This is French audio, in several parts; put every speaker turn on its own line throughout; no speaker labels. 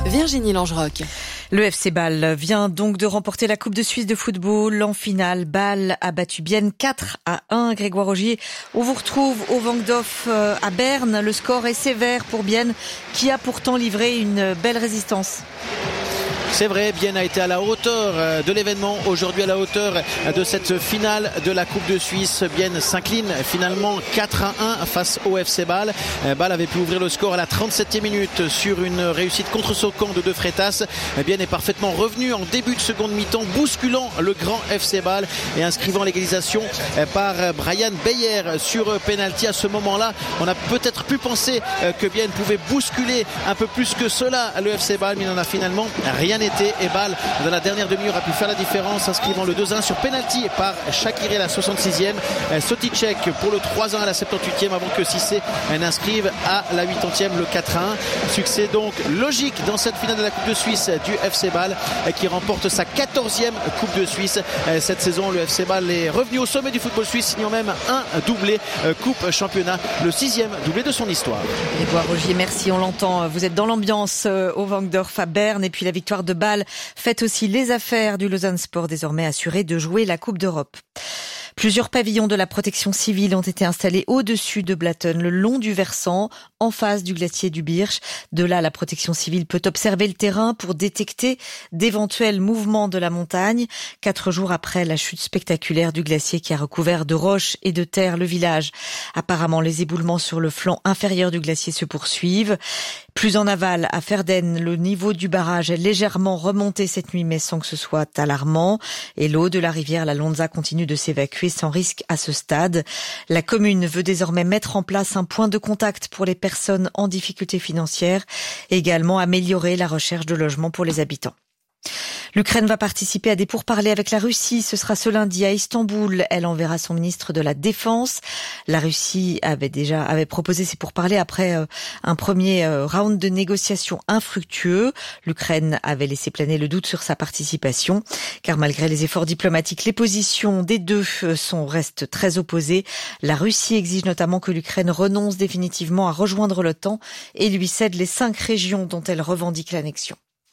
Virginie Langeroc.
Le FC Bâle vient donc de remporter la Coupe de Suisse de football. En finale, Bâle a battu Bienne 4-1. Grégoire Augier, on vous retrouve au Vangdorf à Berne. Le score est sévère pour Bienne qui a pourtant livré une belle résistance.
C'est vrai, Bienne a été à la hauteur de l'événement, aujourd'hui à la hauteur de cette finale de la Coupe de Suisse. Bienne s'incline finalement 4-1 face au FC Bâle. Bâle avait pu ouvrir le score à la 37e minute sur une réussite contre son camp de De Freitas. Bienne est parfaitement revenu en début de seconde mi-temps, bousculant le grand FC Bâle et inscrivant l'égalisation par Brian Beyer sur penalty. À ce moment-là, on a peut-être pu penser que Bienne pouvait bousculer un peu plus que cela le FC Bâle, mais il n'en a finalement rien été. Et Bâle, dans la dernière demi-heure, a pu faire la différence, inscrivant le 2-1 sur penalty par Shakiri à la 66e. Soticek pour le 3-1 à la 78e, avant que Cissé n'inscrive à la 80e le 4-1. Succès donc logique dans cette finale de la Coupe de Suisse du FC Bâle, qui remporte sa 14e Coupe de Suisse. Cette saison, le FC Bâle est revenu au sommet du football suisse, signant même un doublé Coupe Championnat, le 6e doublé de son histoire.
Grégoire Augier, merci, on l'entend. Vous êtes dans l'ambiance au Vangdorf à Berne, et puis la victoire de Bâle fait aussi les affaires du Lausanne Sport, désormais assuré de jouer la Coupe d'Europe. Plusieurs pavillons de la protection civile ont été installés au-dessus de Blatten, le long du versant, en face du glacier du Birch. De là, la protection civile peut observer le terrain pour détecter d'éventuels mouvements de la montagne. 4 jours après la chute spectaculaire du glacier qui a recouvert de roches et de terre le village. Apparemment, les éboulements sur le flanc inférieur du glacier se poursuivent. Plus en aval, à Ferden, le niveau du barrage est légèrement remonté cette nuit, mais sans que ce soit alarmant. Et l'eau de la rivière, la Lonza, continue de s'évacuer sans risque à ce stade. La commune veut désormais mettre en place un point de contact pour les personnes en difficulté financière et également améliorer la recherche de logements pour les habitants. L'Ukraine va participer à des pourparlers avec la Russie. Ce sera ce lundi à Istanbul. Elle enverra son ministre de la Défense. La Russie avait proposé ces pourparlers après un premier round de négociations infructueux. L'Ukraine avait laissé planer le doute sur sa participation, car malgré les efforts diplomatiques, les positions des deux restent très opposées. La Russie exige notamment que l'Ukraine renonce définitivement à rejoindre l'OTAN et lui cède les 5 régions dont elle revendique l'annexion.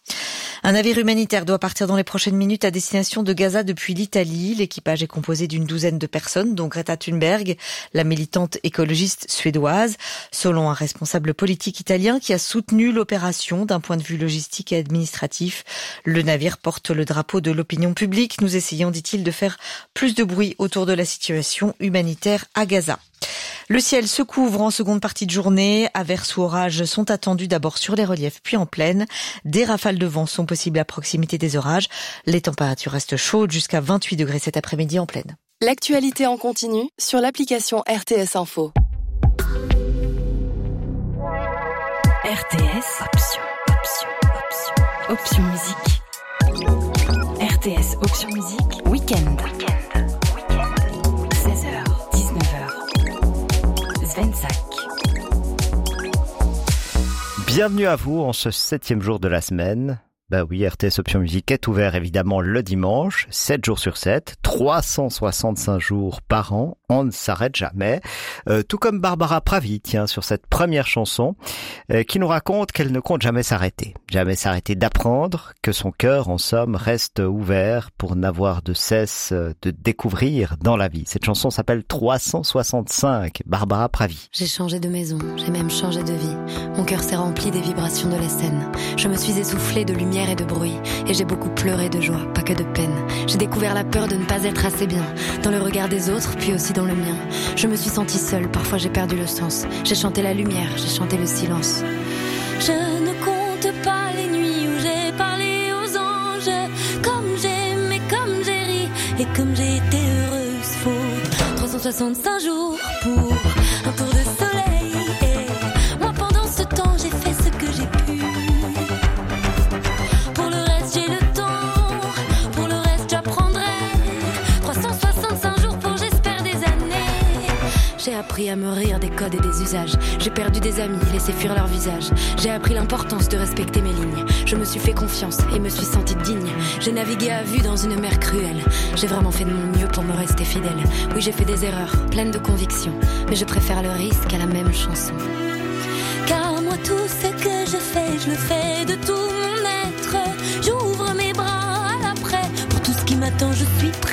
Un navire humanitaire doit partir dans les prochaines minutes à destination de Gaza depuis l'Italie. L'équipage est composé d'une 12aine de personnes, dont Greta Thunberg, la militante écologiste suédoise. Selon un responsable politique italien qui a soutenu l'opération d'un point de vue logistique et administratif, le navire porte le drapeau de l'opinion publique. Nous essayons, dit-il, de faire plus de bruit autour de la situation humanitaire à Gaza. Le ciel se couvre en seconde partie de journée. Averses ou orages sont attendus d'abord sur les reliefs puis en plaine. Des rafales de vent sont possibles à proximité des orages. Les températures restent chaudes jusqu'à 28 degrés cet après-midi en plaine.
L'actualité en continu sur l'application RTS Info.
RTS Option musique. RTS Option musique Week-end. 16h, 19h. Svensak.
Bienvenue à vous en ce 7e jour de la semaine. Bah oui, RTS Option Musique est ouvert évidemment le dimanche, 7 jours sur 7, 365 jours par an, on ne s'arrête jamais. Tout comme Barbara Pravi, tiens, sur cette première chanson, qui nous raconte qu'elle ne compte jamais s'arrêter d'apprendre, que son cœur en somme reste ouvert pour n'avoir de cesse de découvrir dans la vie. Cette chanson s'appelle 365, Barbara Pravi.
J'ai changé de maison, j'ai même changé de vie. Mon cœur s'est rempli des vibrations de la scène. Je me suis essoufflée de lumière et de bruit, et j'ai beaucoup pleuré de joie, pas que de peine. J'ai découvert la peur de ne pas être assez bien, dans le regard des autres, puis aussi dans le mien. Je me suis sentie seule, parfois j'ai perdu le sens. J'ai chanté la lumière, j'ai chanté le silence. Je ne compte pas les nuits où j'ai parlé aux anges, comme j'ai aimé, comme j'ai ri, et comme j'ai été heureuse. Faut 365 jours pour un tour de soleil, et moi pendant ce temps j'ai fait ce que j'ai pu. J'ai appris à me rire des codes et des usages. J'ai perdu des amis, laissé fuir leur visage. J'ai appris l'importance de respecter mes lignes. Je me suis fait confiance et me suis sentie digne. J'ai navigué à vue dans une mer cruelle. J'ai vraiment fait de mon mieux pour me rester fidèle. Oui, j'ai fait des erreurs, pleines de conviction, mais je préfère le risque à la même chanson. Car moi tout ce que je fais, je le fais de tout mon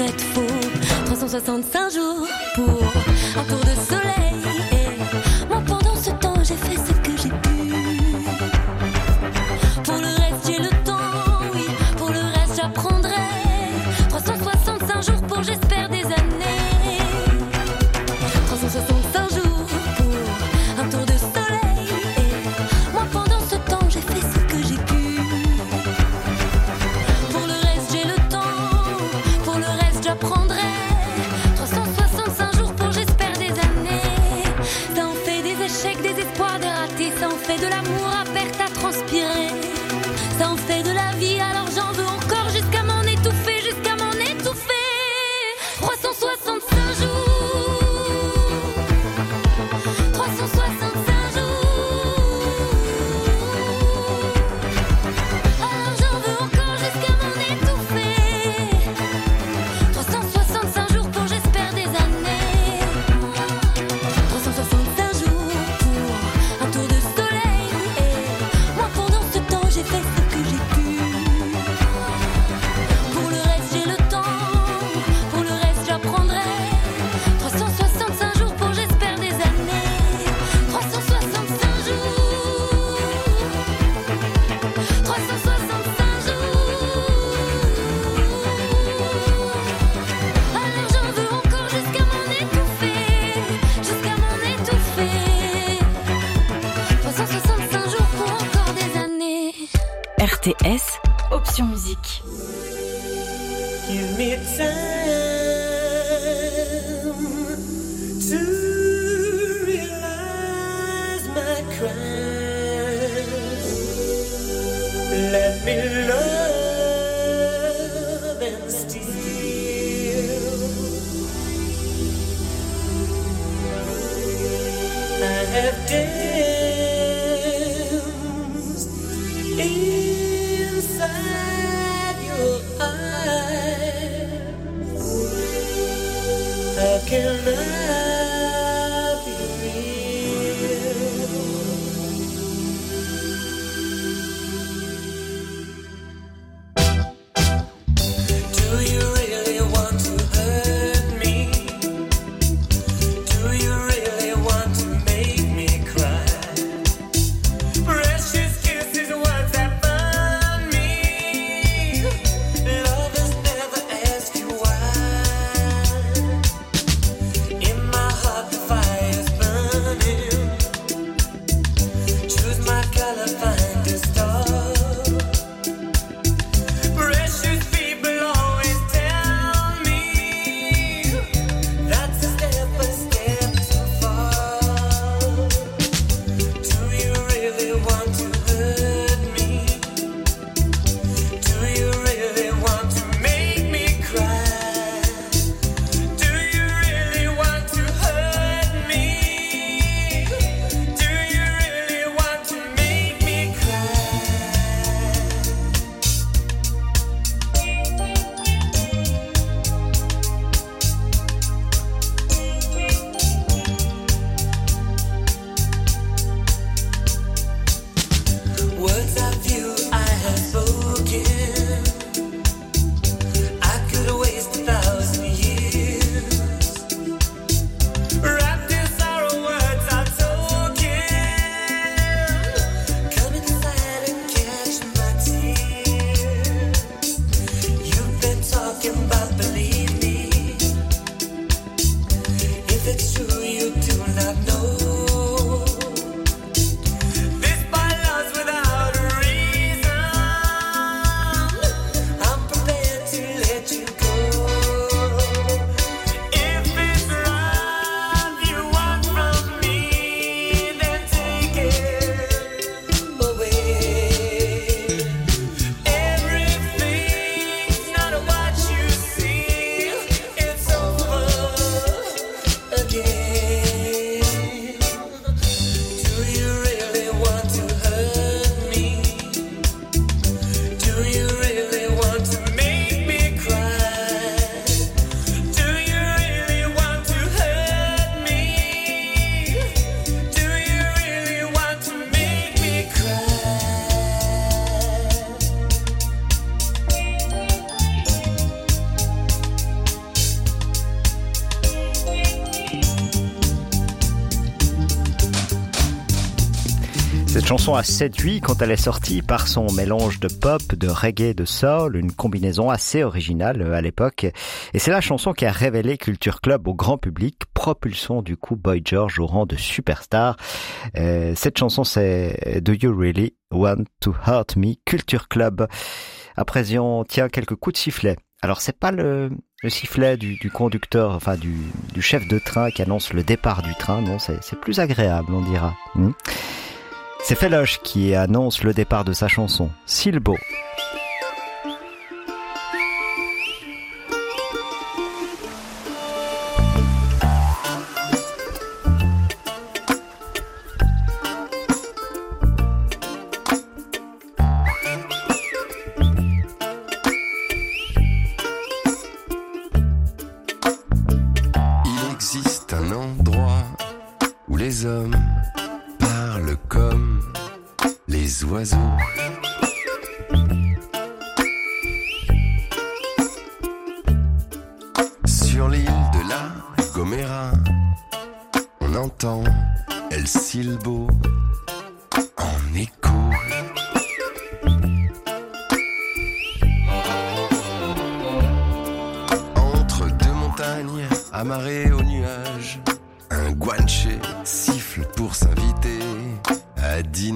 pourrait être faux. 365 jours pour un tour de soleil. Et moi pendant ce temps j'ai fait ce que j'ai pu. Pour le reste j'ai le temps, oui. Pour le reste j'apprendrai. 365 jours pour j'espère des années. 365 jours pour un tour de soleil. Et moi pendant ce temps j'ai fait ce que j'ai pu. Pour le reste j'ai le temps. Pour le reste j'apprendrai. 365 jours pour j'espère des années. Ça en fait des échecs, des espoirs, des ratés. Ça en fait de l'amour à perte à transpirer. Ça en fait de la vie, alors j'en veux encore jusqu'à m'en étouffer, jusqu'à m'en étouffer. 365 jours. 365 jours. Alors j'en veux encore jusqu'à m'en étouffer. 365 jours pour j'espère des années. 365 jours pour un tour de soleil. Et moi pendant ce temps j'ai fait ce que j'ai pu. Pour le reste j'ai le temps. Pour le reste j'apprendrai. 365 jours pour j'espère des années. 365 jours. 365 jours. Alors j'en veux encore jusqu'à m'en étouffer. Jusqu'à m'en étouffer. 365 jours pour encore des années.
RTS, option musique.
Give me time to realize my crime. Let me love and steal. I have danced inside your eyes. How can I be real? Do you really want to hurt me? Do you really want to make me cry?
chanson a séduit quand elle est sortie par son mélange de pop, de reggae, de soul, une combinaison assez originale à l'époque. Et c'est la chanson qui a révélé Culture Club au grand public, propulsant du coup Boy George au rang de superstar. Cette chanson, c'est Do You Really Want to Hurt Me, Culture Club. Après, tiens, quelques coups de sifflet. Alors, c'est pas le sifflet du conducteur, enfin du chef de train qui annonce le départ du train. Non, c'est plus agréable, on dira. C'est Feloche qui annonce le départ de sa chanson, Silbo.
Il existe un endroit où les hommes parlent comme les oiseaux. Sur l'île de la Gomera, on entend El Silbo en écho. Entre deux montagnes amarrées aux nuages, un guanche siffle pour s'inviter à dîner.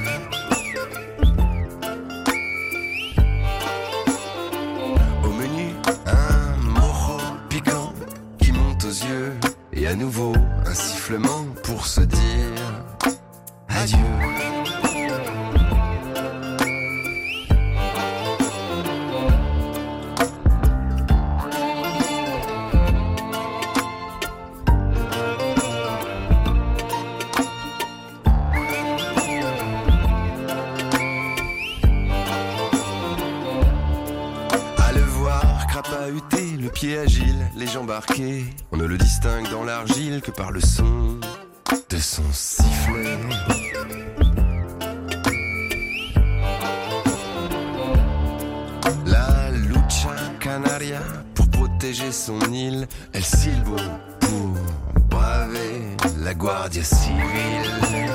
Au menu, un mojo piquant qui monte aux yeux. Et à nouveau, un sifflement pour se dire adieu. Le pied agile, les jambes arquées, on ne le distingue dans l'argile que par le son de son sifflet. La lucha canaria, pour protéger son île, El Silbo pour braver la Guardia Civile.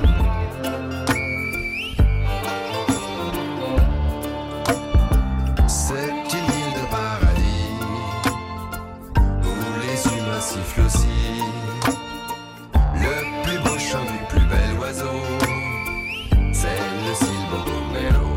Siffle aussi le plus beau chant du plus bel oiseau, c'est le Silbo Gomero.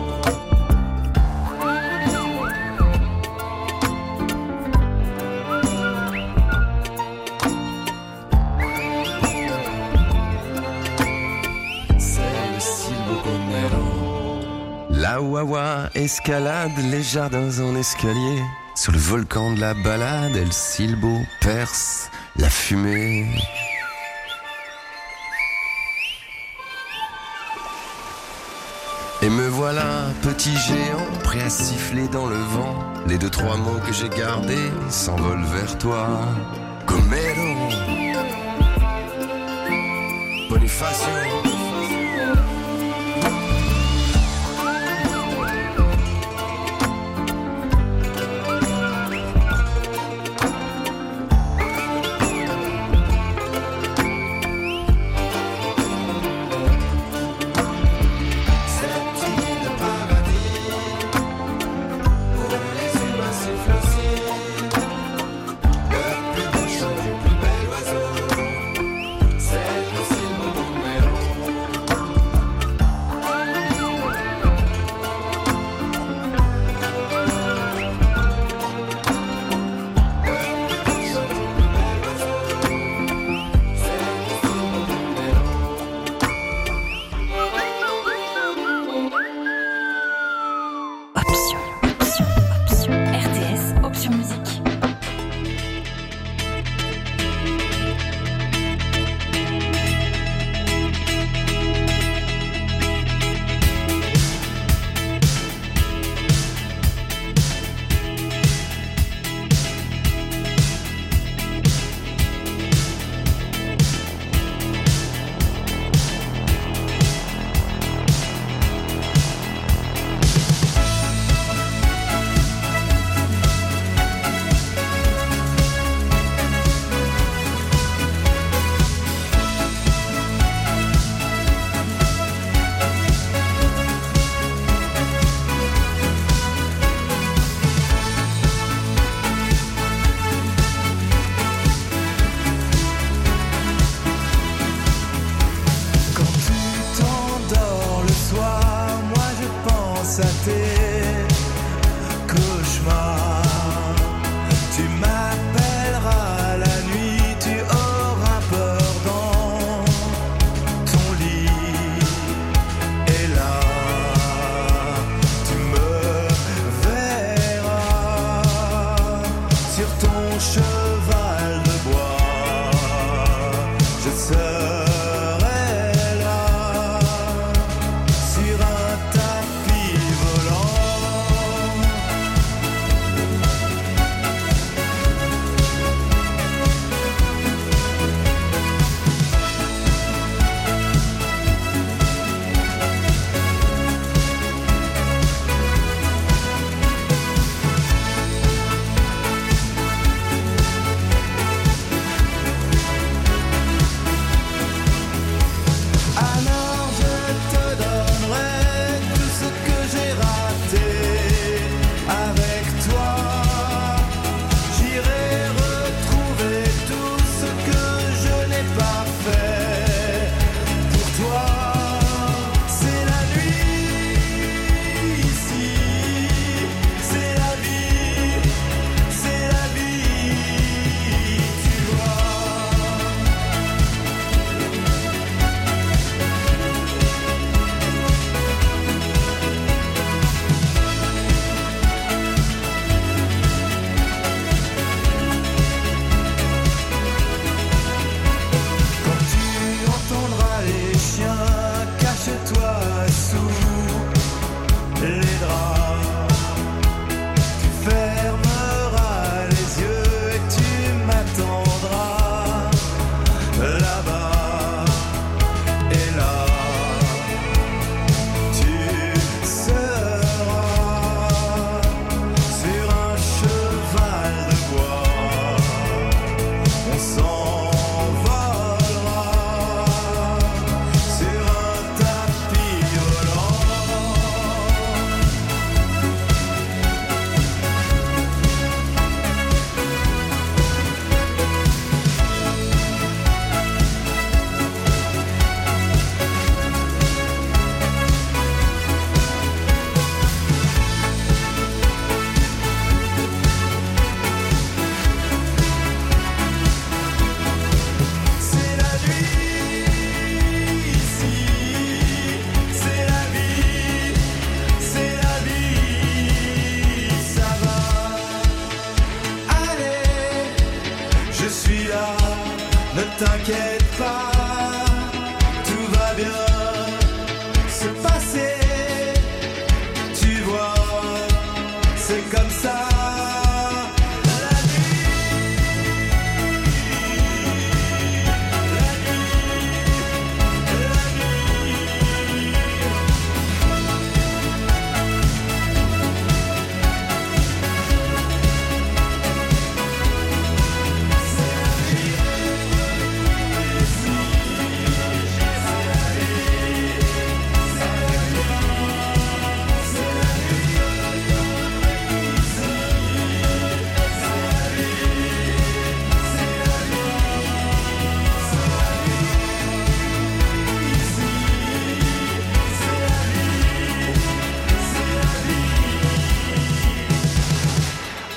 C'est le Silbo Gomero. La Wawa escalade les jardins en escalier. Sur le volcan de la balade, El Silbo perce la fumée. Et me voilà, petit géant, prêt à siffler dans le vent. Les 2-3 mots que j'ai gardés s'envolent vers toi. Gomero, Bonifacio. Le plus beau chant du plus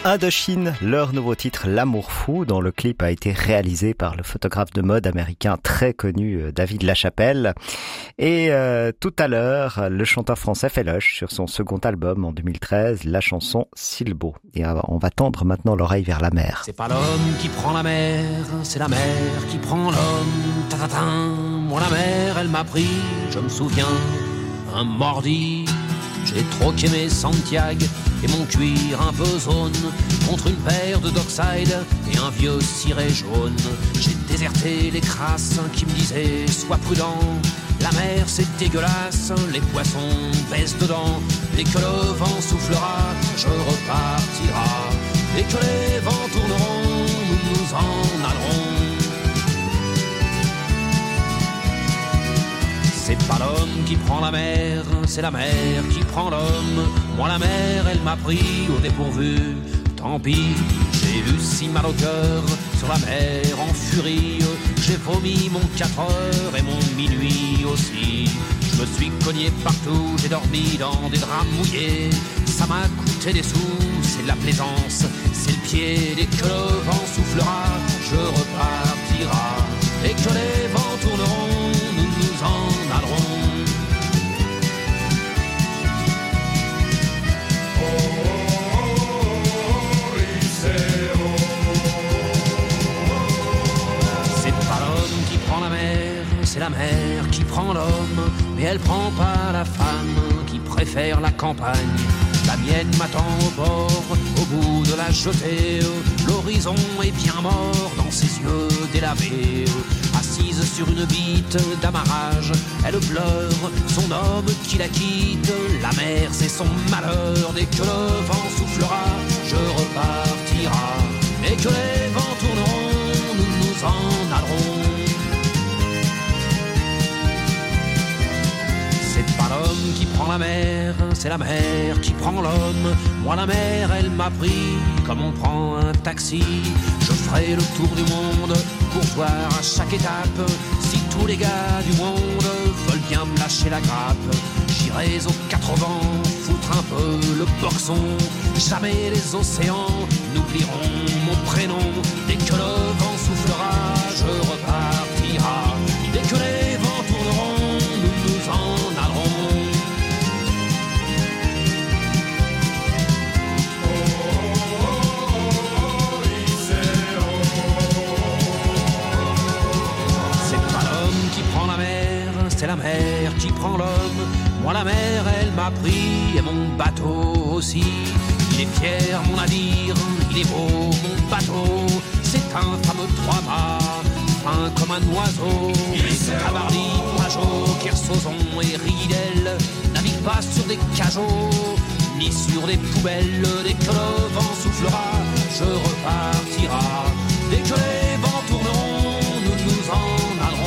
Indochine, leur nouveau titre L'amour fou, dont le clip a été réalisé par le photographe de mode américain très connu David Lachapelle. Et tout à l'heure, le chanteur français fait l'oche sur son second album en 2013, la chanson Silbo. Et on va tendre maintenant l'oreille vers la mer.
C'est pas l'homme qui prend la mer, c'est la mer qui prend l'homme. Ta-ta-ta. Moi la mer, elle m'a pris, je me souviens, un mordi. J'ai troqué mes Santiago et mon cuir un peu zone contre une paire de Dockside et un vieux ciré jaune. J'ai déserté les crasses qui me disaient sois prudent, la mer c'est dégueulasse, les poissons baissent dedans. Dès que le vent soufflera, je repartira. Dès que les vents tourneront, nous nous en allerons. C'est pas l'homme qui prend la mer, c'est la mer qui prend l'homme. Moi la mer, elle m'a pris au dépourvu. Tant pis, j'ai eu si mal au cœur sur la mer en furie. J'ai vomi mon 4 heures et mon minuit aussi. Je me suis cogné partout, j'ai dormi dans des draps mouillés. Ça m'a coûté des sous, c'est de la plaisance, c'est le pied. Dès que le vent soufflera, je repartira. Dès que les vents tourneront, nous nous en allerons. C'est pas l'homme qui prend la mer, c'est la mer qui prend l'homme. Mais elle prend pas la femme qui préfère la campagne. La mienne m'attend au bord, au bout de la jetée. L'horizon est bien mort dans ses yeux délavés. Assise sur une bite d'amarrage, elle pleure son homme qui la quitte. La mer c'est son malheur, dès que le vent soufflera, je repartira. Dès que les vents tourneront, nous nous en allerons. C'est pas l'homme qui prend la mer, c'est la mer qui prend l'homme. Moi la mer, elle m'a pris comme on prend un taxi. Je ferai le tour du monde pour voir à chaque étape si tous les gars du monde veulent bien me lâcher la grappe. J'irai aux 4 vents foutre un peu le boxon. Jamais les océans n'oublieront mon prénom. Dès que le vent soufflera, je repartira. Dès que les vents tourneront, nous nous en allerons. C'est la mer qui prend l'homme. Moi la mer elle m'a pris et mon bateau aussi. Il est fier mon navire, il est beau mon bateau. C'est un fameux 3-mâts, fin comme un oiseau. Cabarly, Pajot, Kersozon et Ridel navigue pas sur des cajots ni sur des poubelles. Dès que le vent soufflera, je repartira. Dès que les vents tourneront, nous nous en allerons.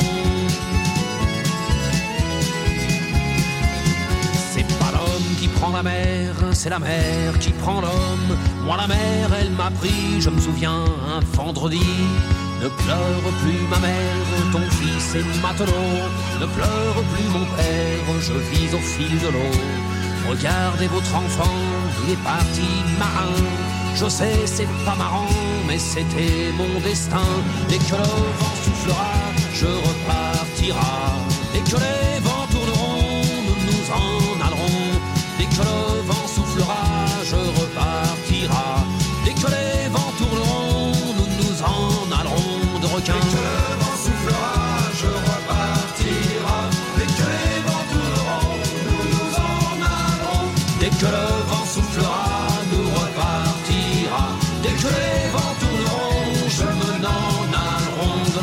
Qui prend la mer, c'est la mer qui prend l'homme. Moi la mer, elle m'a pris, je me souviens, un vendredi. Ne pleure plus ma mère, ton fils est matelot. Ne pleure plus mon père, je vis au fil de l'eau. Regardez votre enfant, il est parti marin. Je sais, c'est pas marrant, mais c'était mon destin. Dès que le vent soufflera, je repartira. Dès que les vents tourneront, nous nous en allerons. Dès que le vent soufflera, je repartira. Dès que les vents tourneront, nous nous en allerons de requins. Dès que le vent soufflera, je repartira. Dès que les vents tourneront, nous nous en allerons. Dès que le vent soufflera, nous repartira. Dès que les vents tourneront, je me n'en allerons de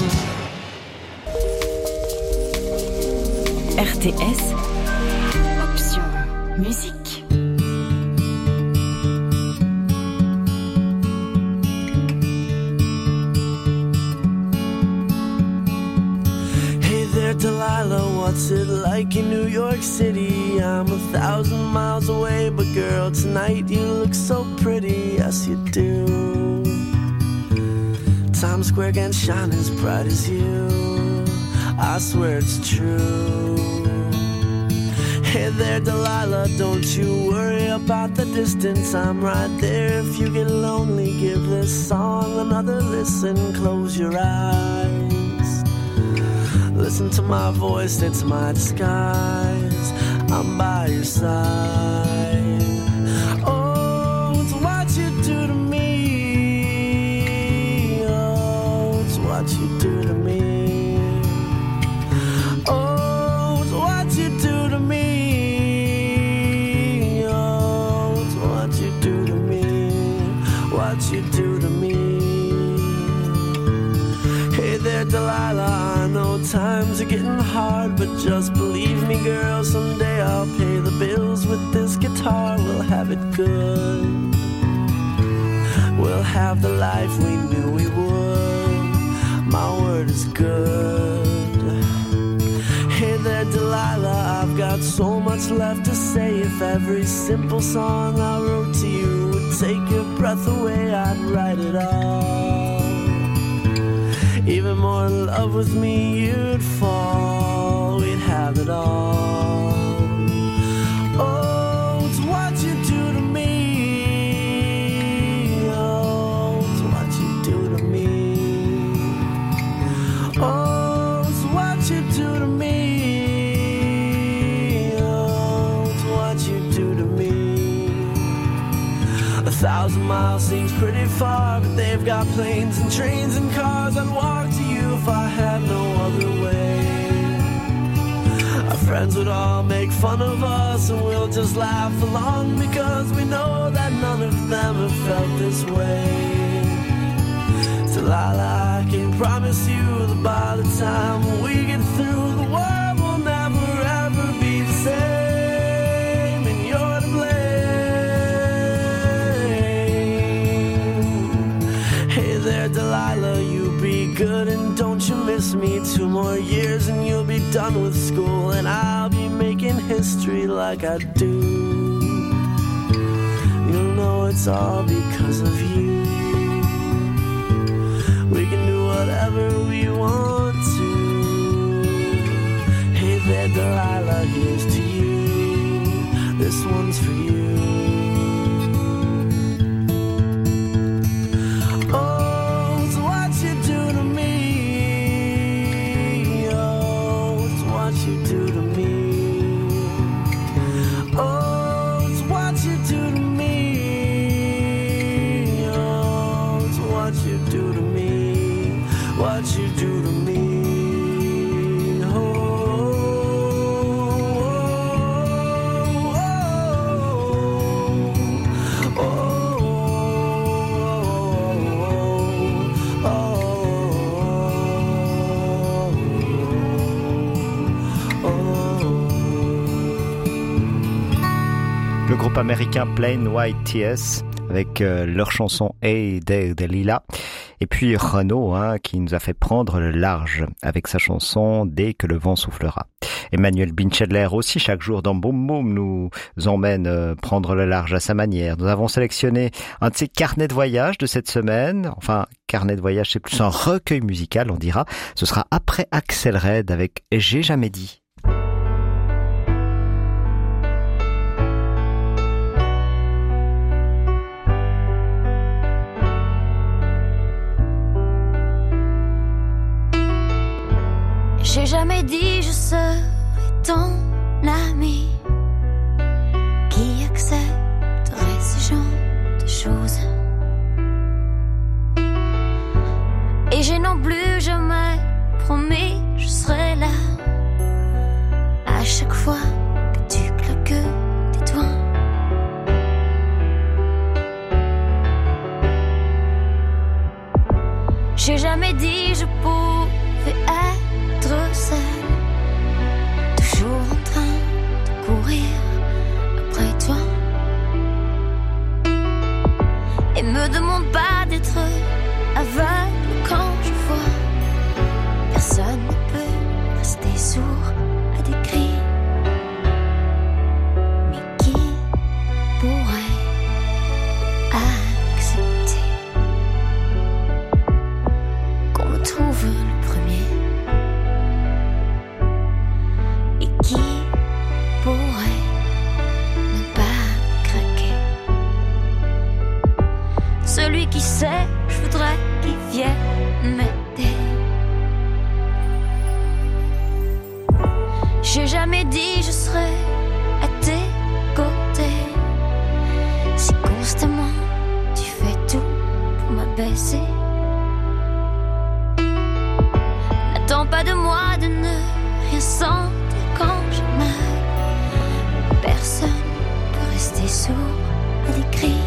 lapin.
RTS Musique.
Hey there, Delilah, what's it like in New York City? I'm 1,000 miles away, but girl, tonight you look so pretty, yes you do. Times Square can't shine as bright as you, I swear it's true. Hey there, Delilah, don't you worry about the distance. I'm right there if you get lonely. Give this song another listen. Close your eyes. Listen to my voice, it's my disguise. I'm by your side. Oh, it's what you do to me. Oh, it's what you do to me. Oh, it's what you do to me. Oh, it's what you do to me. What you do to me. Hey there, Delilah, I know times are getting hard, but just believe me, girl, someday I'll pay the bills with this guitar. We'll have it good. We'll have the life we knew we would. My word is good. Hey there, Delilah, I've got so much left to say. If every simple song I wrote to you would take your breath away, I'd write it all. Even more in love with me, you'd fall. We'd have it all. Oh, it's what you do to me. Oh, it's what you do to me. Oh, it's what you do to me. Oh, it's what you do to me. 1,000 miles seems pretty far, but they've got planes and trains and cars. I'd walk to you if I had no other way. Our friends would all make fun of us, and we'll just laugh along, because we know that none of them have felt this way. So Lila, I can promise you that by the time we get through, the world will never ever be the same, and you're to blame. Hey there, Delilah, you be good and don't you miss me. 2 more years and you'll be done with school, and I'll be making history like I do. You'll know it's all because of you. We can do whatever we want to. Hey there, Delilah, here's to you. This one's for you. What you do to me. Oh, oh, oh, oh, oh.
Le groupe américain Plain White T's avec leur chanson Hey There Delilah. Et puis Renaud, qui nous a fait prendre le large avec sa chanson Dès que le vent soufflera. Emmanuel Binchedler aussi, chaque jour dans Boom Boom, nous emmène prendre le large à sa manière. Nous avons sélectionné un de ses carnets de voyage de cette semaine. Enfin, carnet de voyage, c'est plus un recueil musical, on dira. Ce sera après Axel Red avec J'ai jamais dit.
J'ai jamais dit je serai ton ami qui accepterait ce genre de choses. Et j'ai non plus jamais promis je serai là à chaque fois que tu claques tes doigts. J'ai jamais dit je pouvais être seule, toujours en train de courir après toi. Et me demande pas d'être aveugle quand je vois. Personne ne peut rester sourd à des cris. Mais qui pourrait accepter qu'on me trouve le premier? Et qui pourrait sait, je voudrais qu'il vienne m'aider. J'ai jamais dit je serais à tes côtés. Si constamment tu fais tout pour m'abaisser. N'attends pas de moi de ne rien sentir quand j'ai mal. Personne peut rester sourd à des cris.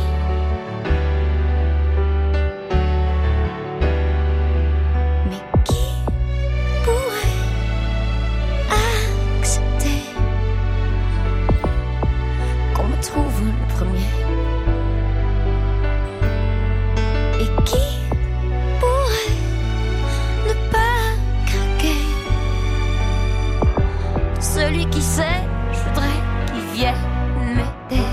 Mais qui pourrait accepter qu'on me trouve le premier? Et qui pourrait ne pas craquer? Celui qui sait, je voudrais qu'il vienne m'aider.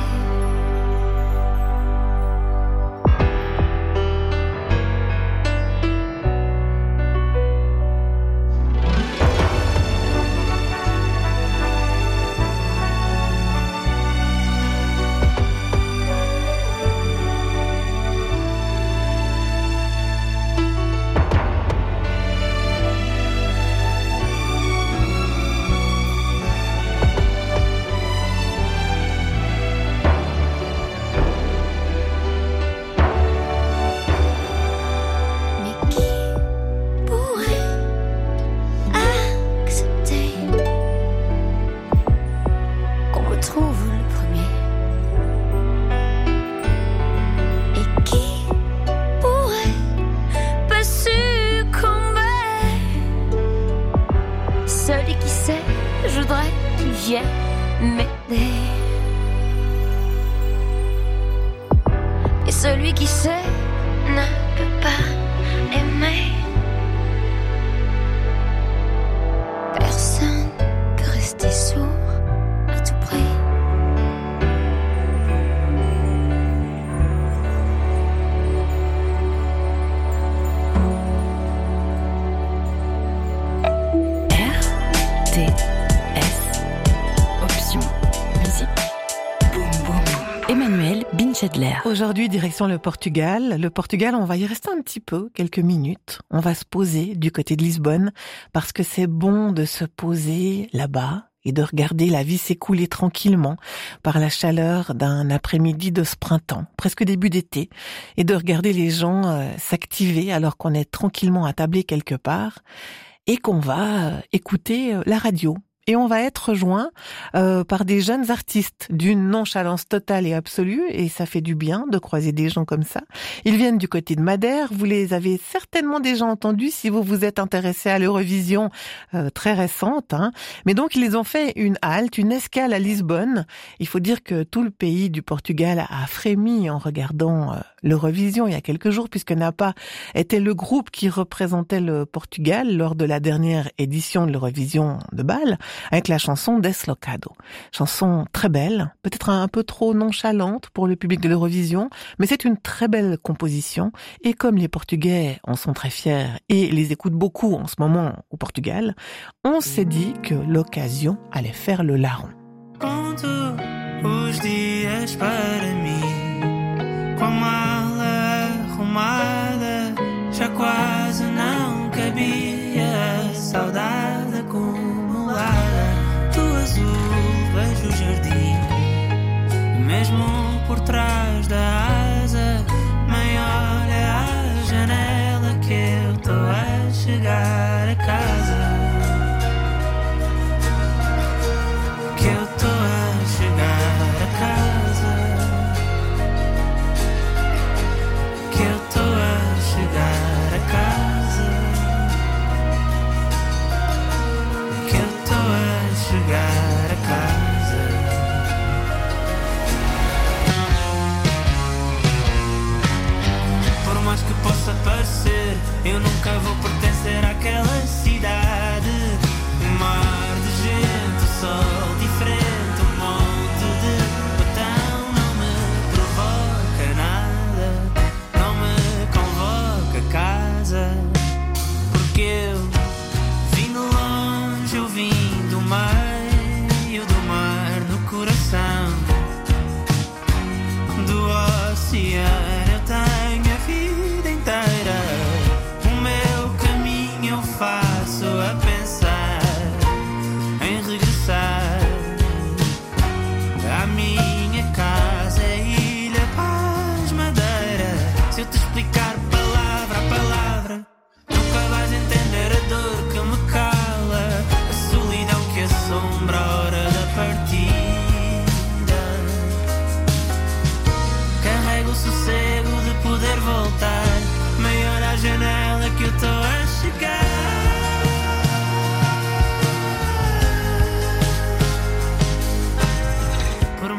Et celui qui sait ne peut pas aimer. Personne peut rester sourd à tout prix.
Emmanuel Binchedler.
Aujourd'hui, direction le Portugal. Le Portugal, on va y rester un petit peu, quelques minutes. On va se poser du côté de Lisbonne parce que c'est bon de se poser là-bas et de regarder la vie s'écouler tranquillement par la chaleur d'un après-midi de ce printemps, presque début d'été, et de regarder les gens s'activer alors qu'on est tranquillement attablé quelque part et qu'on va écouter la radio. Et on va être rejoint par des jeunes artistes d'une nonchalance totale et absolue, et ça fait du bien de croiser des gens comme ça. Ils viennent du côté de Madère, vous les avez certainement déjà entendus si vous vous êtes intéressé à l'Eurovision très récente, hein. Mais donc ils ont fait une halte, une escale à Lisbonne. Il faut dire que tout le pays du Portugal a frémi en regardant l'Eurovision il y a quelques jours, puisque Napa était le groupe qui représentait le Portugal lors de la dernière édition de l'Eurovision de Bâle, avec la chanson Deslocado. Chanson très belle, peut-être un peu trop nonchalante pour le public de l'Eurovision, mais c'est une très belle composition, et comme les Portugais en sont très fiers et les écoutent beaucoup en ce moment au Portugal, on s'est dit que l'occasion allait faire le larron.
Conto os dias para mim, com a mala arrumada, já quase não cabia, saudade acumulada. Do azul vejo o jardim, mesmo por trás da asa, maior é a janela que eu tô a chegar a casa. Que eu tô a chegar a casa.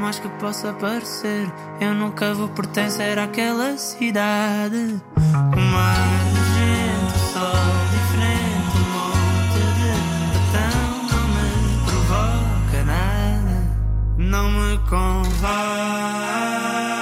mais que possa parecer, eu nunca vou pertencer àquela cidade. O mar de gente, o sol diferente, um monte de batão não me provoca nada, não me convém.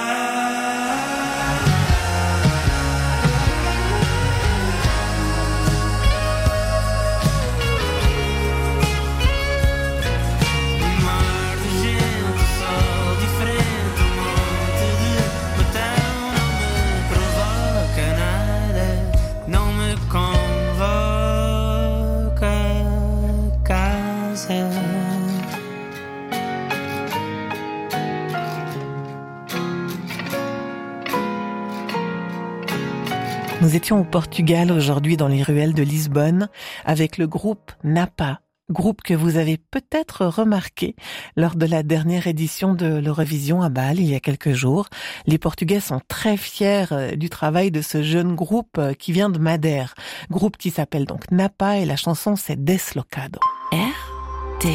Nous étions au Portugal aujourd'hui dans les ruelles de Lisbonne avec le groupe Napa, groupe que vous avez peut-être remarqué lors de la dernière édition de l'Eurovision à Bâle il y a quelques jours. Les Portugais sont très fiers du travail de ce jeune groupe qui vient de Madère, groupe qui s'appelle donc Napa et la chanson c'est Deslocado.
RTS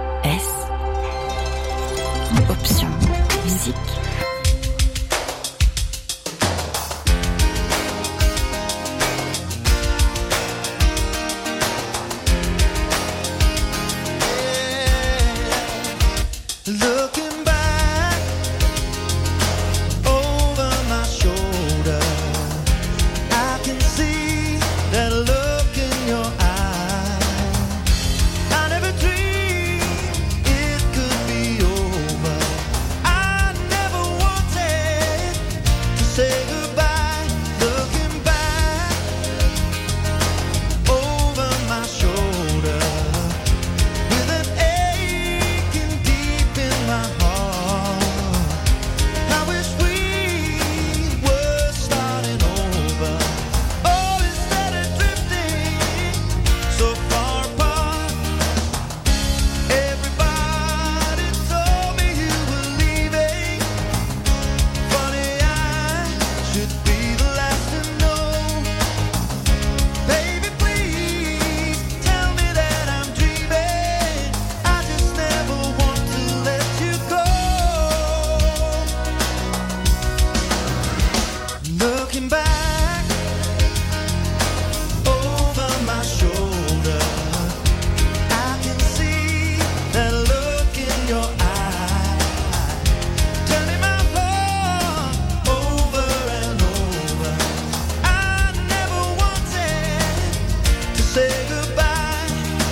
Option musique.
Looking back over my shoulder, I can see that look in your eye. I never dreamed it could be over. I never wanted to say goodbye. Looking back over my shoulder, with an aching deep in my heart. I wish we were starting over. Oh, instead of drifting so far apart. Everybody told me you were leaving. Funny, I should be the last to know. Baby, please tell me that I'm dreaming. I just never want to let you go. Looking back over my shoulder, I can see that look in your eye, turning my heart over and over. I never wanted to say goodbye.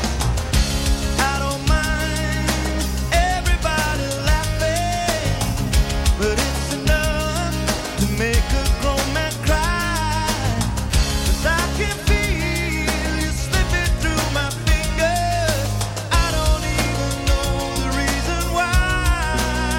I don't mind everybody laughing, but it's enough to make a grown man cry. 'Cause I can feel you slipping through my fingers. I don't even know the reason why.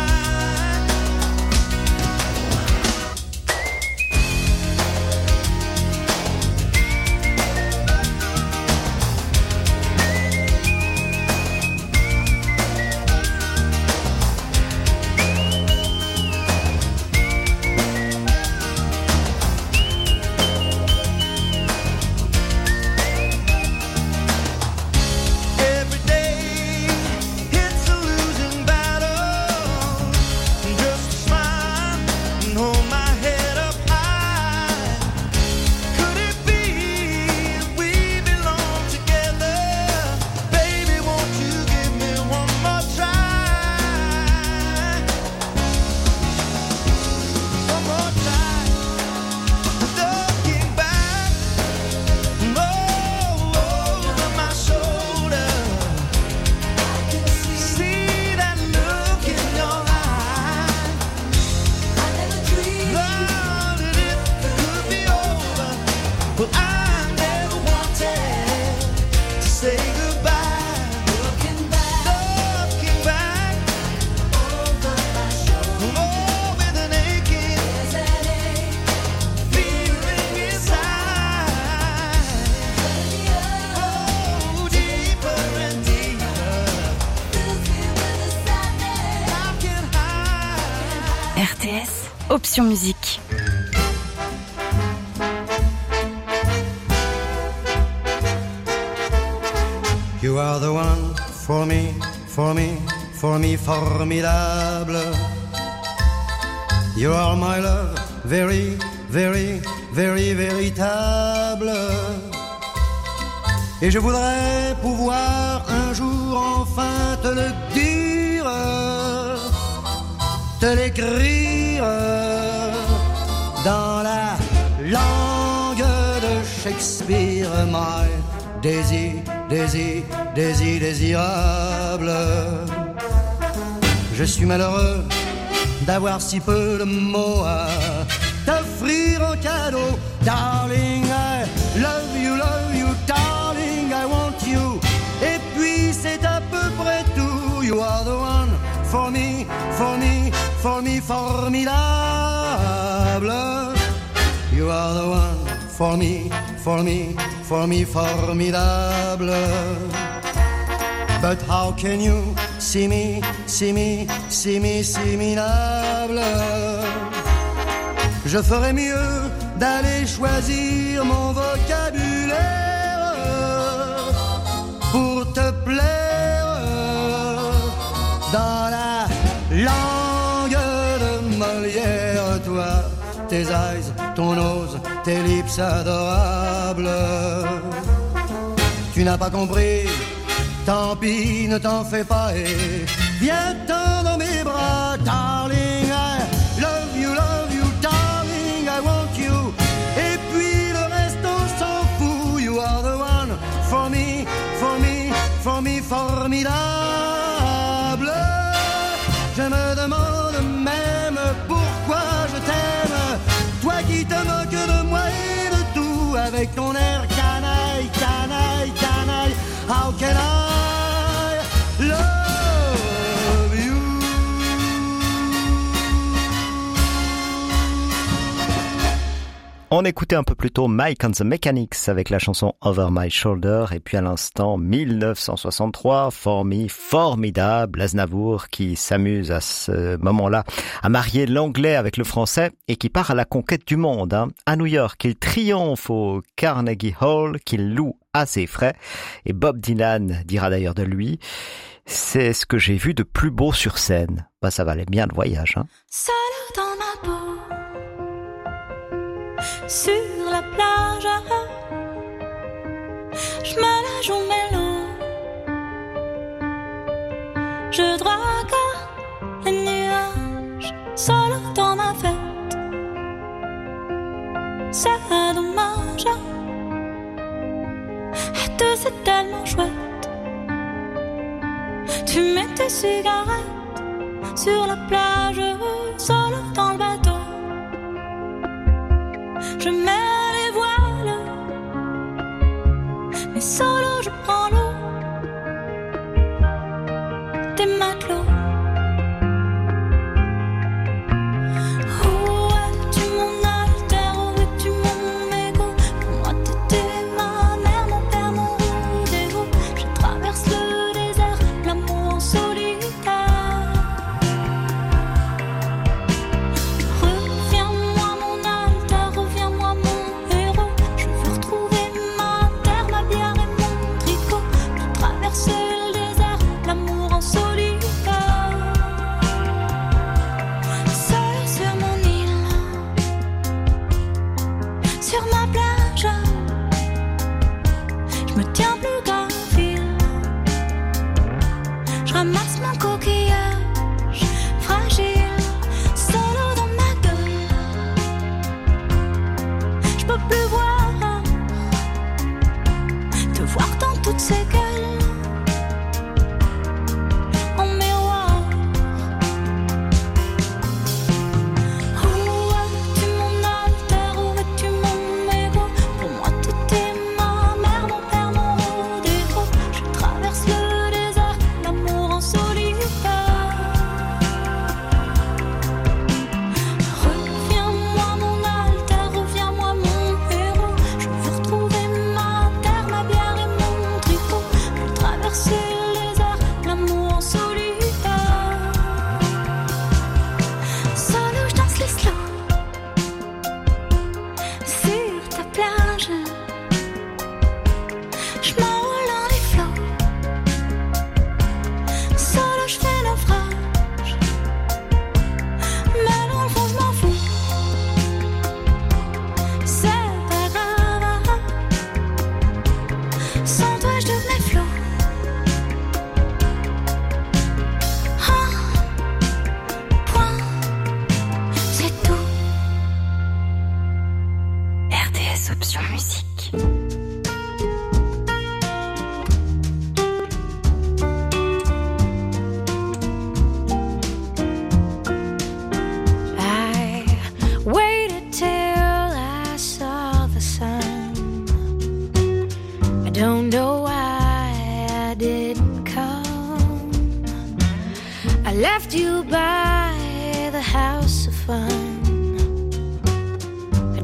Every day it's a losing battle. Just smile and hold my head up high. Could it be we belong together? Baby, won't you give me one more try? One more try. Looking back over my shoulder, see that look in your eye. I never dreamed that it could be over. Well, I never wanted to say goodbye. Looking back over my shoulder, oh, with an aching feeling inside. Oh, deeper and deeper. How can I?
RTS Option musique.
You are the one for me, for me,
for me formidable. You are my love, very, very, very véritable. Et je voudrais pouvoir un jour enfin te le dire, te l'écrire dans la langue de Shakespeare. My Daisy, Daisy, Daisy, désirable. Je suis malheureux d'avoir si peu de mots à t'offrir en cadeau. Darling, I love you, darling, I want you. Et puis c'est à peu près tout. You are the one for me, for me, for me, formidable. You are the one for me, for me, for me, formidable. But how can you see me, see me, see me, similable? Je ferais mieux d'aller choisir mon vocabulaire pour te plaire dans la langue de Molière. Toi, tes eyes, ton nose, tes lips adorables. Tu n'as pas compris, tant pis, ne t'en fais pas et viens-t'en dans mes bras. Darling, I love you, darling, I want you. Et puis le reste on s'en fout. You are the one for me, for me, for me, formidable. Je me demande même pourquoi je t'aime, toi qui te moques de moi et de tout, avec ton air canaille, canaille, canaille. How can I love you?
On écoutait un peu plus tôt Mike and the Mechanics avec la chanson Over My Shoulder, et puis à l'instant 1963, For Me, formidable, Aznavour qui s'amuse à ce moment-là à marier l'anglais avec le français et qui part à la conquête du monde. À New York, il triomphe au Carnegie Hall qu'il loue à ses frais, et Bob Dylan dira d'ailleurs de lui: c'est ce que j'ai vu de plus beau sur scène. Bah, ça valait bien le voyage.
Seule dans ma peau, sur la plage, je me la joue mélo, je drague les nuages, seule dans ma fête. C'est dommage, et c'est tellement chouette. Tu mets tes cigarettes sur la plage, seule dans le bateau. Je mets les voiles, mais solo je prends l'eau des matelots. Où es-tu mon alter, où es-tu mon mégot? Pour moi t'étais ma mère, mon père, mon rodéo. Je traverse le désert, l'amour en solitaire.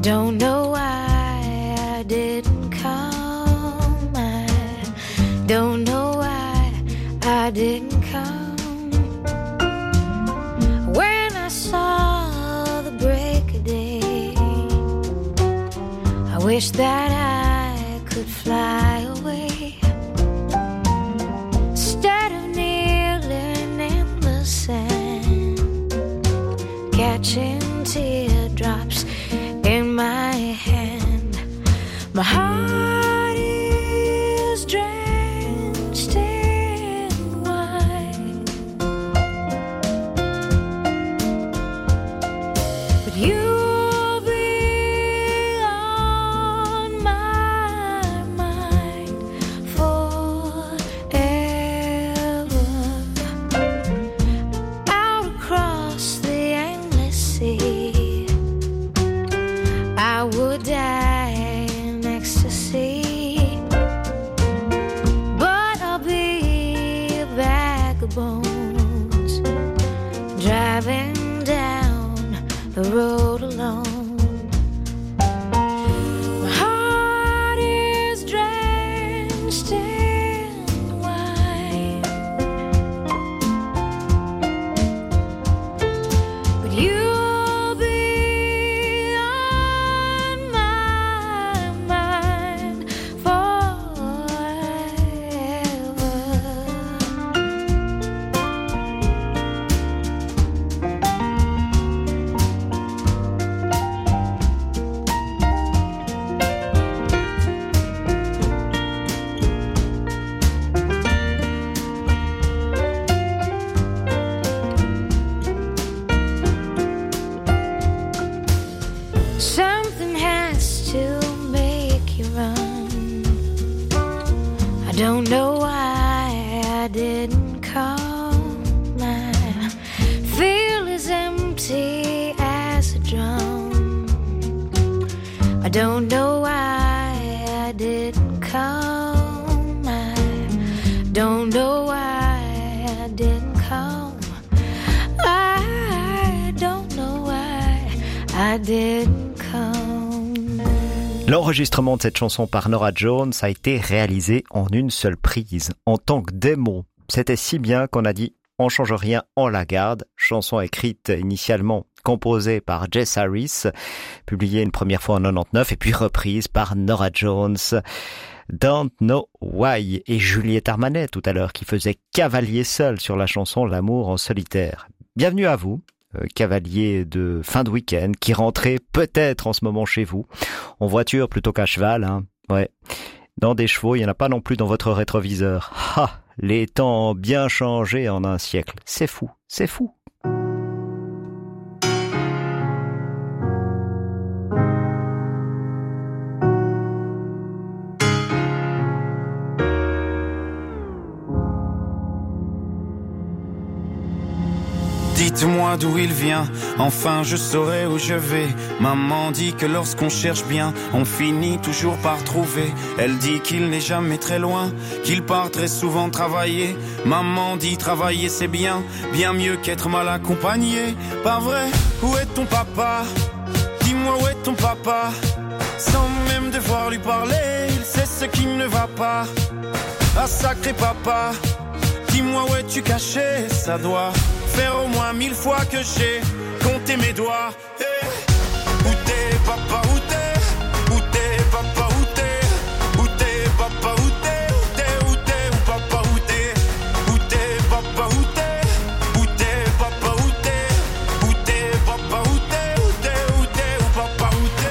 don't know why I didn't come. I don't know why I didn't come. When I saw the break of day, I wish that I could fly away. Instead of kneeling in the sand, catching teardrops in my hand. My heart is drenched in wine, but you'll be on my mind forever. Out across the endless sea, I would die in ecstasy, but I'll be a bag of bones, driving down the road alone. My heart is drenched in wine, but you'll be on my mind forever. Something has to make you run. I don't know why I didn't come. I feel as empty as a drum. I don't know why I didn't come. I don't know why I didn't come. I don't know why I didn't come.
L'enregistrement de cette chanson par Norah Jones a été réalisé en une seule prise, en tant que démo. C'était si bien qu'on a dit « on change rien, on la garde ». Chanson écrite initialement composée par Jess Harris, publiée une première fois en 99 et puis reprise par Norah Jones. Don't Know Why et Juliette Armanet tout à l'heure qui faisait cavalier seul sur la chanson L'amour en solitaire. Bienvenue à vous, cavalier de fin de week-end qui rentrez peut-être en ce moment chez vous, en voiture plutôt qu'à cheval, hein. Ouais. Dans des chevaux, il n'y en a pas non plus dans votre rétroviseur. Ah, les temps ont bien changé en un siècle. C'est fou, c'est fou.
Dites-moi d'où il vient, enfin je saurai où je vais. Maman dit que lorsqu'on cherche bien, on finit toujours par trouver. Elle dit qu'il n'est jamais très loin, qu'il part très souvent travailler. Maman dit travailler c'est bien, bien mieux qu'être mal accompagné. Pas vrai? Où est ton papa? Dis-moi où est ton papa? Sans même devoir lui parler, il sait ce qui ne va pas. Ah sacré papa, dis-moi où es-tu caché? Ça doit faire au moins 1000 fois que j'ai compté mes doigts. Hey. Où t'es papa, où t'es? Où t'es papa, où t'es? Où t'es papa, où t'es? Où t'es, où t'es, où papa, où t'es? Où t'es papa, où t'es? Où t'es papa, où t'es? Où t'es papa, où t'es? Où t'es, où t'es, où papa, où t'es?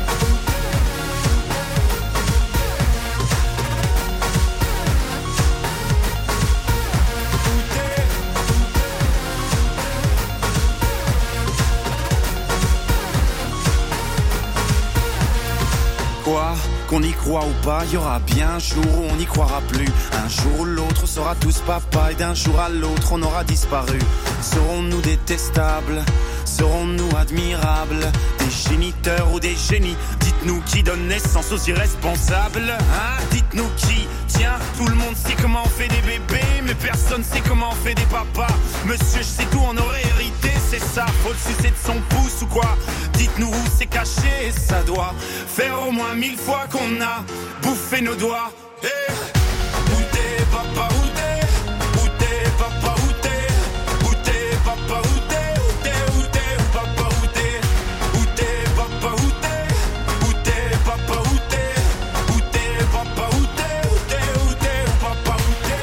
Quoi? Qu'on y croit ou pas, y aura bien un jour où on n'y croira plus. Un jour où l'autre on sera tous papa et d'un jour à l'autre on aura disparu. Serons-nous détestables? Serons-nous admirables? Des géniteurs ou des génies? Dites-nous qui donne naissance aux irresponsables, hein? Dites-nous qui? Tiens, tout le monde sait comment on fait des bébés, mais personne sait comment on fait des papas. Monsieur, je sais tout, on aurait hérité, c'est ça. Faut le sucer de son pouce ou quoi? Dites-nous où c'est caché, ça doit faire au moins 1000 fois qu'on a bouffé nos doigts. Hey, où t'es, papa, où t'es? Où t'es, papa, où t'es? Où t'es, papa, où t'es? Où t'es, où t'es, où papa, où t'es? Où t'es, papa, où t'es? Où t'es, papa, où t'es? Où t'es, papa, où t'es? Où t'es, où t'es, où papa, où t'es?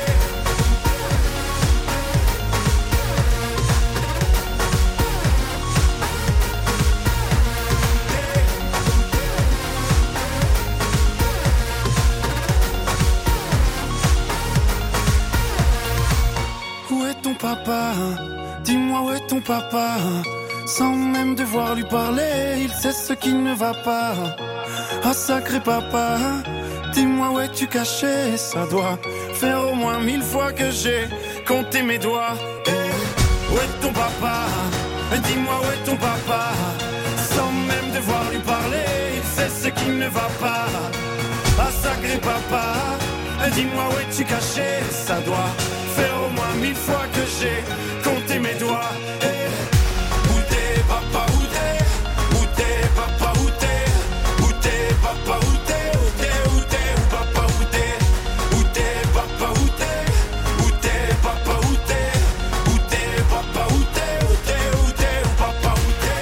Où est ton papa? Dis-moi où est ton papa? Sans même devoir lui parler, il sait ce qui ne va pas. Ah sacré papa, dis-moi où es-tu caché? Ça doit faire au moins 1000 fois que j'ai compté mes doigts. Où est ton papa? Dis-moi où est ton papa? Sans même devoir lui parler, il sait ce qui ne va pas. Ah sacré papa, dis-moi où es-tu caché? Ça doit faire au moins 1000 fois que j'ai compté mes doigts. Où t'es papa, où t'es? Où t'es papa, où t'es? Où t'es papa, où t'es? Où t'es, où t'es, où papa, où t'es? Où t'es papa, où t'es? Où t'es papa, où t'es? Où t'es papa, où t'es? Où t'es, où t'es, où papa, où t'es?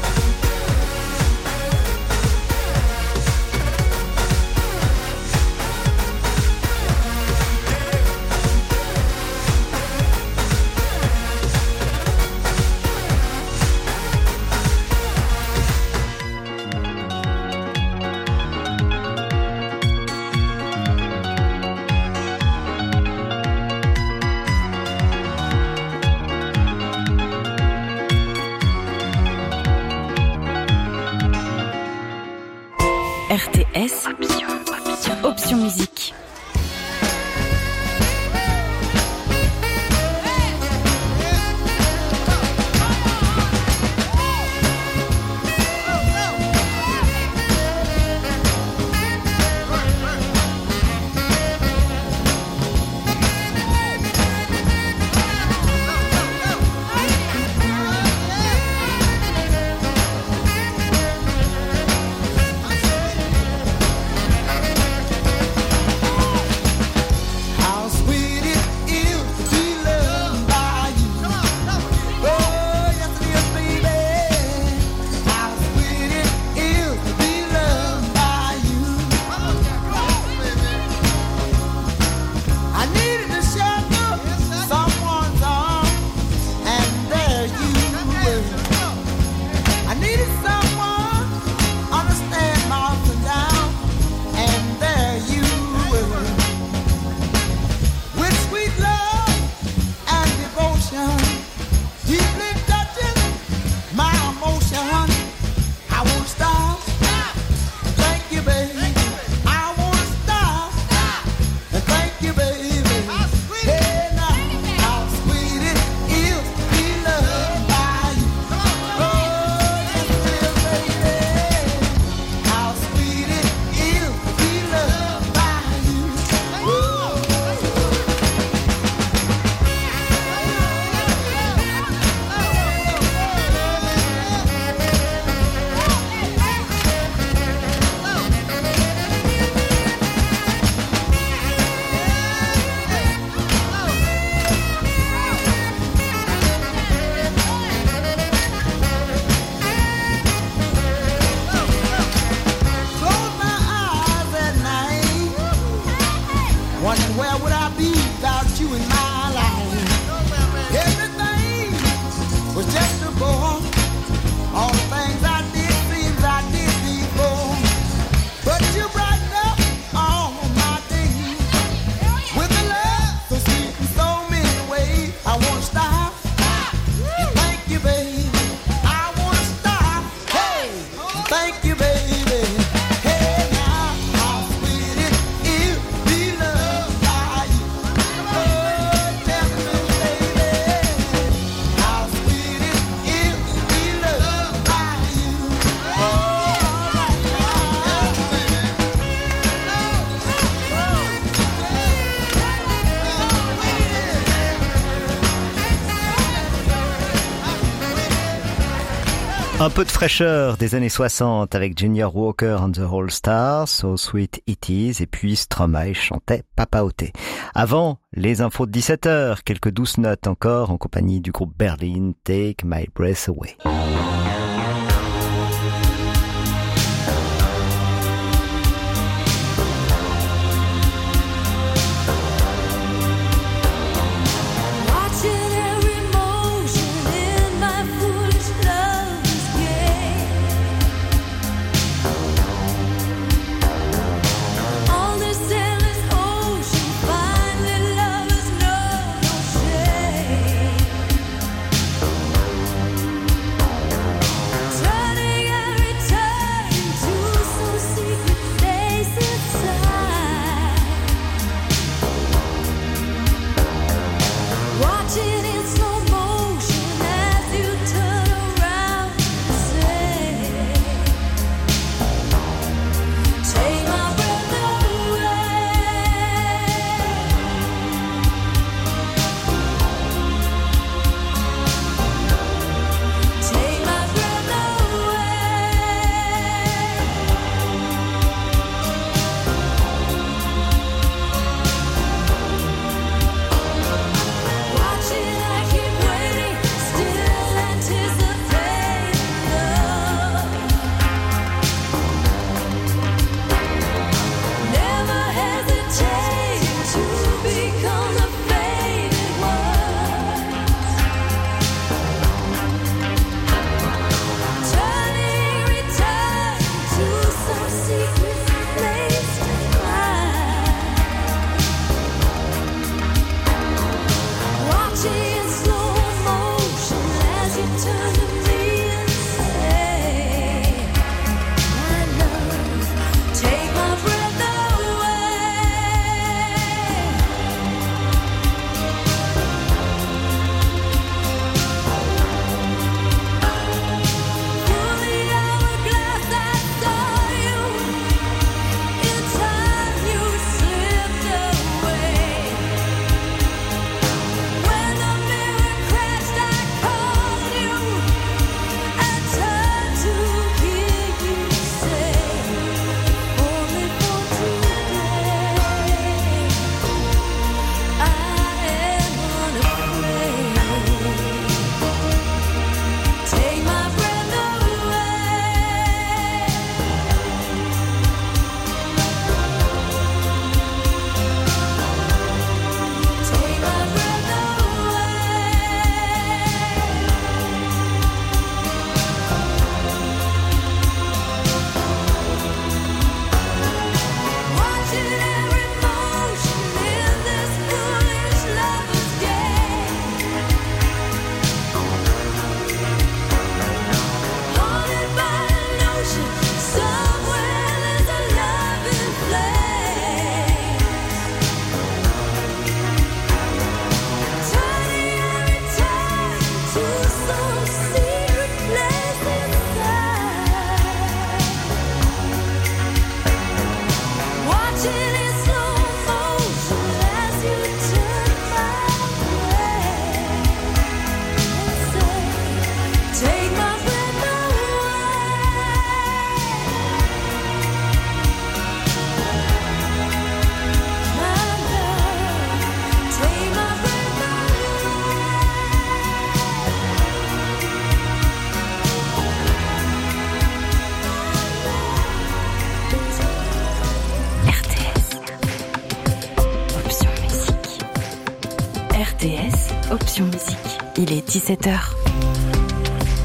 RTS, option musique.
Un peu de fraîcheur des années 60 avec Junior Walker and the All Stars, So Sweet It Is, et puis Stromae chantait Papa Oté. Avant, les infos de 17h, quelques douces notes encore en compagnie du groupe Berlin, Take My Breath Away.
RTS, Option Musique. Il est 17h.